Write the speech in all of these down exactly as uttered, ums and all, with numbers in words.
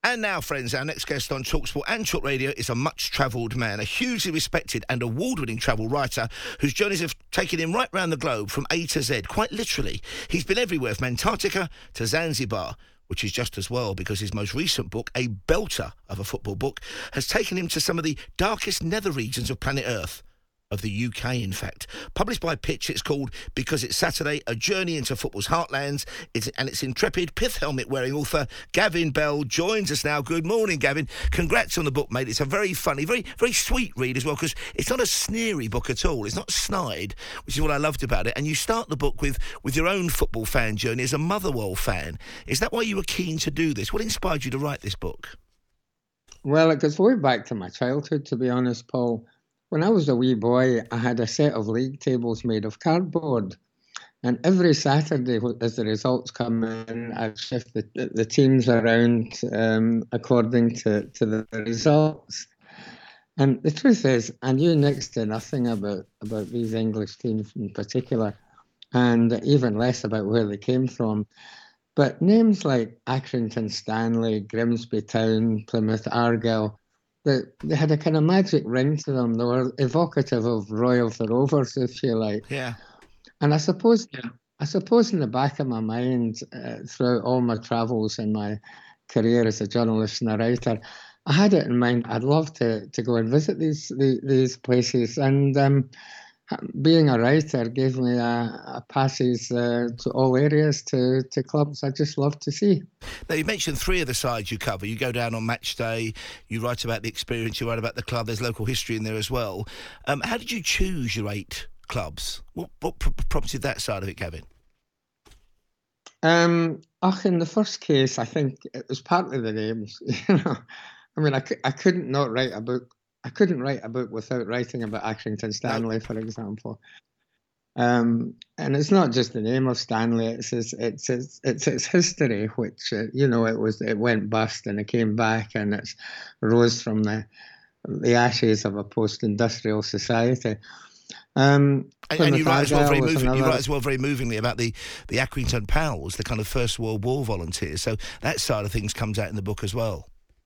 And now, friends, our next guest on TalkSport and Talk Radio is a much-travelled man, a hugely respected and award-winning travel writer whose journeys have taken him right round the globe from A to Z, quite literally. He's been everywhere, from Antarctica to Zanzibar, which is just as well, because his most recent book, a belter of a football book, has taken him to some of the darkest nether regions of planet Earth. Of the U K, in fact. Published by Pitch, it's called Because It's Saturday, A Journey into Football's Heartlands, it's, and its intrepid pith helmet-wearing author, Gavin Bell, joins us now. Good morning, Gavin. Congrats on the book, mate. It's a very funny, very very sweet read as well, because it's not a sneery book at all. It's not snide, which is what I loved about it. And you start the book with, with your own football fan journey as a Motherwell fan. Is that why you were keen to do this? What inspired you to write this book? Well, it goes way back to my childhood, to be honest, Paul. When I was a wee boy, I had a set of league tables made of cardboard. And every Saturday, as the results come in, I'd shift the, the teams around um, according to, to the results. And the truth is, I knew next to nothing about, about these English teams in particular, and even less about where they came from. But names like Accrington Stanley, Grimsby Town, Plymouth Argyle, They, they had a kind of magic ring to them. They were evocative of Roy of the Rovers, if you like. Yeah. And I suppose, I suppose in the back of my mind, uh, throughout all my travels in my career as a journalist and a writer, I had it in mind. I'd love to, to go and visit these these, these places. And um, being a writer gave me a, a passage uh, to all areas, to, to clubs I just love to see. Now, you mentioned three of the sides you cover. You go down on match day, you write about the experience, you write about the club, there's local history in there as well. Um, how did you choose your eight clubs? What, what pr- prompted that side of it, Gavin? Um, oh, in the first case, I think it was partly the names. You know, I mean, I, I couldn't not write a book. I couldn't write a book without writing about Accrington Stanley, no. for example. Um, and it's not just the name of Stanley; it's its it's its, it's its history, which uh, you know it was it went bust and it came back and it rose from the the ashes of a post-industrial society. Um, and, and you write as well very moving, another... you write as well very movingly about the the Accrington Pals, the kind of First World War volunteers. So that side of things comes out in the book as well.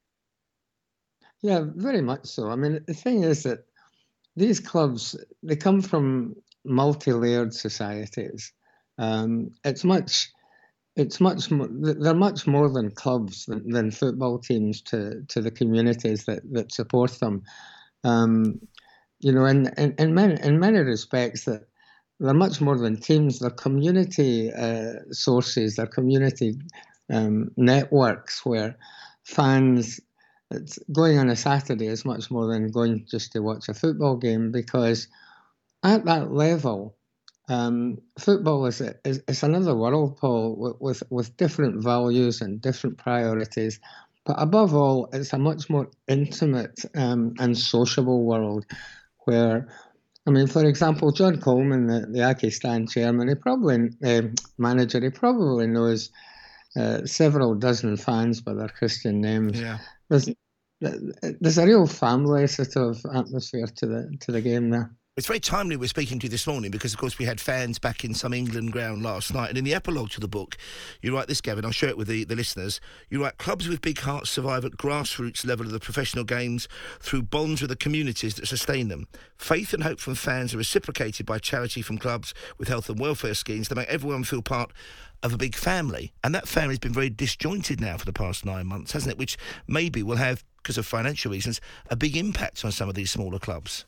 Yeah, very much so. I mean, the thing is that these clubs, they come from multi-layered societies. Um, it's much, it's much, they're much more than clubs, than, than football teams to, to the communities that, that support them. Um, you know, in, in, in, many, in many respects, that they're much more than teams. They're community uh, sources, they're community um, networks where fans... It's going on a Saturday is much more than going just to watch a football game, because at that level, um, football is, is is another world, Paul, with, with with different values and different priorities. But above all, it's a much more intimate um, and sociable world where, I mean, for example, John Coleman, the, the Aki Stan chairman, he probably, uh, manager, he probably knows uh, several dozen fans by their Christian names. Yeah. There's, there's a real family sort of atmosphere to the to the game there. It's very timely we're speaking to you this morning because, of course, we had fans back in some England ground last night. And in the epilogue to the book, you write this, Gavin, I'll share it with the, the listeners. You write, clubs with big hearts survive at grassroots level of the professional games through bonds with the communities that sustain them. Faith and hope from fans are reciprocated by charity from clubs with health and welfare schemes that make everyone feel part of a big family. And that family's been very disjointed now for the past nine months, hasn't it? Which maybe will have, because of financial reasons, a big impact on some of these smaller clubs.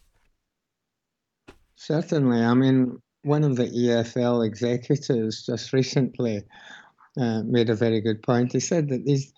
Certainly. I mean, one of the E F L executives just recently uh, made a very good point. He said that these,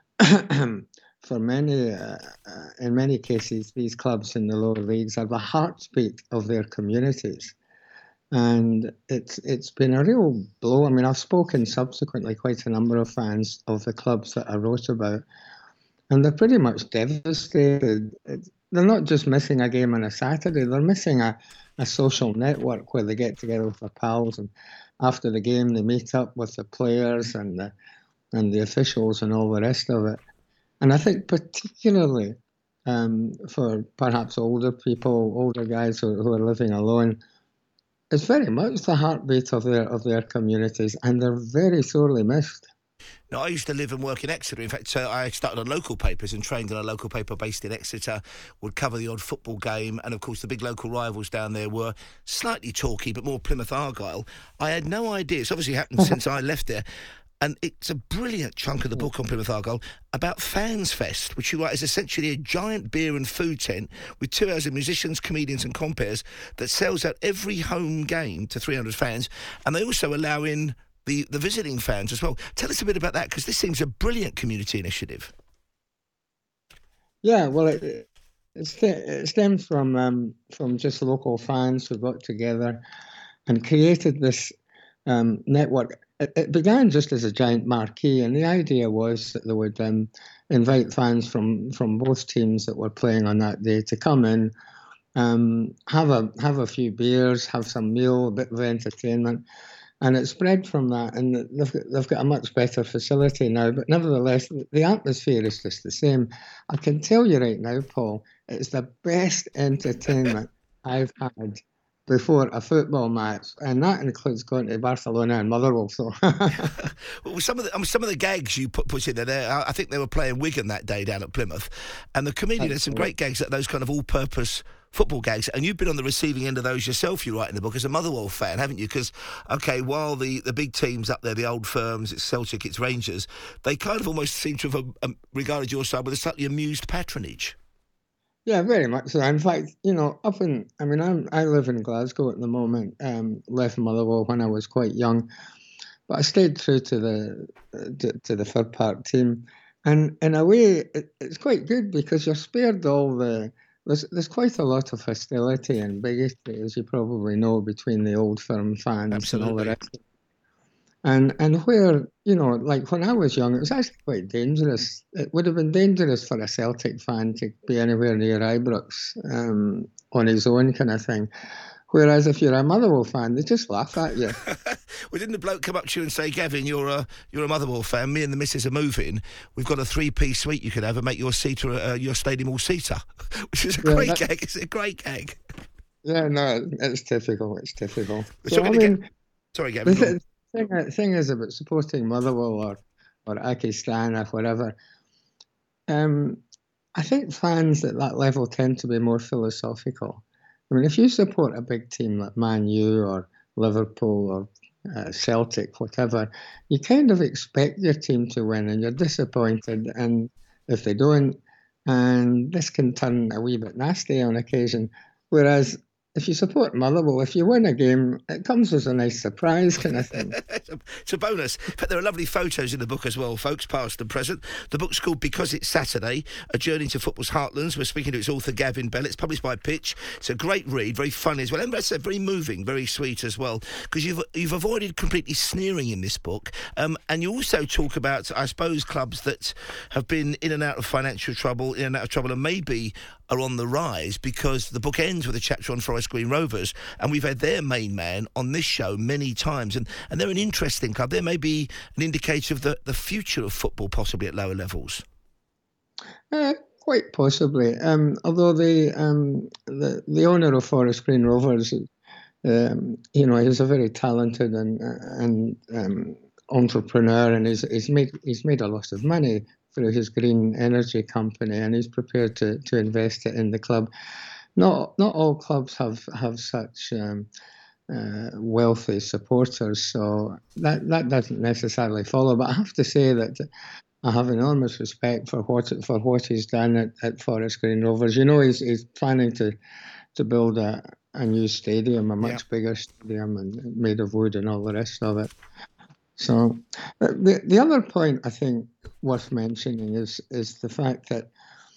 for many, uh, uh, in many cases, these clubs in the lower leagues are the heartbeat of their communities. And it's it's been a real blow. I mean, I've spoken subsequently quite a number of fans of the clubs that I wrote about, and they're pretty much devastated. It's, they're not just missing a game on a Saturday, they're missing a, a social network where they get together with their pals, and after the game they meet up with the players and the, and the officials and all the rest of it. And I think particularly um, for perhaps older people, older guys who, who are living alone, it's very much the heartbeat of their of their communities, and they're very sorely missed. Now, I used to live and work in Exeter. In fact, uh, I started on local papers and trained in a local paper based in Exeter, would cover the odd football game, and, of course, the big local rivals down there were slightly talky, but more Plymouth Argyle. I had no idea. It's obviously happened since I left there. And it's a brilliant chunk of the book on Plymouth Argyle about Fans Fest, which you write is essentially a giant beer and food tent with two hours of musicians, comedians and compares that sells out every home game to three hundred fans. And they also allow in the, the visiting fans as well. Tell us a bit about that, because this seems a brilliant community initiative. Yeah, well, it, it, st- it stems from, um, from just local fans who got together and created this um, network. It began just as a giant marquee, and the idea was that they would um, invite fans from, from both teams that were playing on that day to come in, um, have a have a few beers, have some meal, a bit of entertainment, and it spread from that. And they've got, they've got a much better facility now, but nevertheless, the atmosphere is just the same. I can tell you right now, Paul, it's the best entertainment I've had before a football match, and that includes going to Barcelona and Motherwell. So, well, some of the um, some of the gags you put put in there, there, I think they were playing Wigan that day down at Plymouth, and the comedian had some great gags, those kind of all-purpose football gags, and you've been on the receiving end of those yourself. You write in the book as a Motherwell fan, haven't you? Because okay, while the, the big teams up there, the old firms, it's Celtic, it's Rangers, they kind of almost seem to have um, regarded your side with a slightly amused patronage. Yeah, very much so. In fact, you know, up in, I mean, I'm, I live in Glasgow at the moment, um, left Motherwell when I was quite young, but I stayed true to the to, to the Fir Park team. And in a way, it, it's quite good because you're spared all the, there's, there's quite a lot of hostility and bigotry, as you probably know, between the old firm fans. Absolutely. And all the rest. And and where, you know, like when I was young, it was actually quite dangerous. It would have been dangerous for a Celtic fan to be anywhere near Ibrox um, on his own kind of thing. Whereas if you're a Motherwell fan, they just laugh at you. Well, didn't the bloke come up to you and say, Gavin, you're a, you're a Motherwell fan, me and the missus are moving, we've got a three-piece suite you could have and make your seater, uh, your stadium all-seater, which is a Yeah, great that- gag. It's a great gag. Yeah, no, it's typical. It's typical. So, So, I I mean, mean, Sorry, Gavin. the go on. th- thing, thing is about supporting Motherwell or, or Akistan or whatever. Um, I think fans at that level tend to be more philosophical. I mean, if you support a big team like Man U or Liverpool or uh, Celtic, whatever, you kind of expect your team to win and you're disappointed and if they don't, and this can turn a wee bit nasty on occasion. Whereas if you support Motherwell, if you win a game, it comes as a nice surprise kind of thing. It's a- it's a bonus. But there are lovely photos in the book as well, folks, past and present. The book's called Because It's Saturday, A Journey to Football's Heartlands. We're speaking to its author, Gavin Bell. It's published by Pitch. It's a great read, very funny as well. And as I said, very moving, very sweet as well. Because you've you've avoided completely sneering in this book. Um, and you also talk about, I suppose, clubs that have been in and out of financial trouble, in and out of trouble, and maybe are on the rise, because the book ends with a chapter on Forest Green Rovers, and we've had their main man on this show many times, and, and they're an interesting club. They may be an indicator of the, the future of football, possibly at lower levels. Uh, quite possibly. Um, although the, um, the the owner of Forest Green Rovers, um, you know, he's a very talented and and um, entrepreneur, and he's he's made he's made a lot of money through his green energy company, and he's prepared to to invest it in the club. Not not all clubs have have such um, uh, wealthy supporters, so that that doesn't necessarily follow. But I have to say that I have enormous respect for what for what he's done at, at Forest Green Rovers. You know, he's he's planning to to build a, a new stadium, a much Yeah. bigger stadium, and made of wood and all the rest of it. So uh, the the other point I think worth mentioning is is the fact that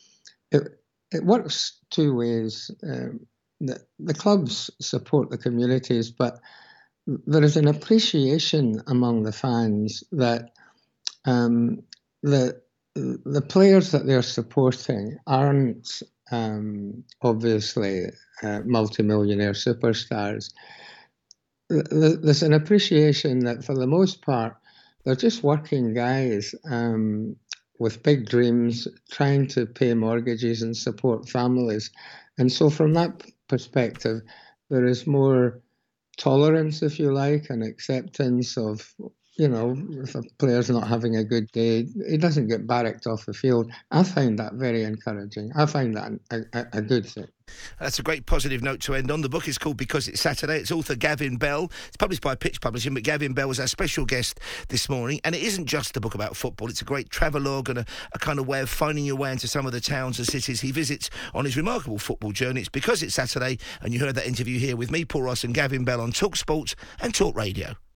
it it works two ways. Um, the, the clubs support the communities, but there is an appreciation among the fans that um, the the players that they're supporting aren't um, obviously uh, multimillionaire superstars. Th- th- There's an appreciation that for the most part, they're just working guys um, with big dreams, trying to pay mortgages and support families. And so from that p- perspective, there is more tolerance, if you like, and acceptance of you know, if a player's not having a good day, he doesn't get barracked off the field. I find that very encouraging. I find that a, a, a good thing. That's a great positive note to end on. The book is called Because It's Saturday. It's author Gavin Bell. It's published by Pitch Publishing, but Gavin Bell was our special guest this morning. And it isn't just a book about football. It's a great travelogue and a, a kind of way of finding your way into some of the towns and cities he visits on his remarkable football journey. It's Because It's Saturday, and you heard that interview here with me, Paul Ross, and Gavin Bell on Talk Sport and Talk Radio.